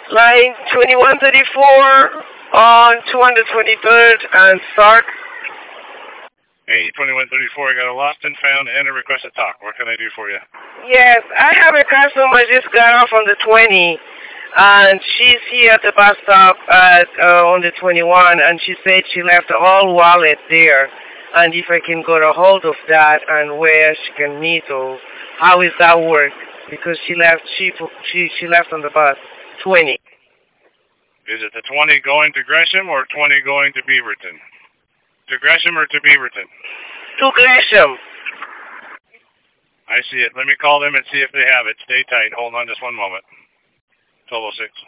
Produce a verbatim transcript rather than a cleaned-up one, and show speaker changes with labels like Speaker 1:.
Speaker 1: Line twenty-one thirty-four on two twenty-third and Stark.
Speaker 2: Hey, twenty-one thirty-four, I got a lost and found and a request to talk. What can I do for you?
Speaker 1: Yes, I have a customer just got off on the twenty, and she's here at the bus stop at uh, on the twenty-one, and she said she left all wallet there, and if I can get a hold of that and where she can meet or how is that work? Because she left, she she she left on the bus twenty.
Speaker 2: Is it the twenty going to Gresham or twenty going to Beaverton? To Gresham or to Beaverton?
Speaker 1: To Gresham.
Speaker 2: I see it. Let me call them and see if they have it. Stay tight. Hold on just one moment. twelve oh six.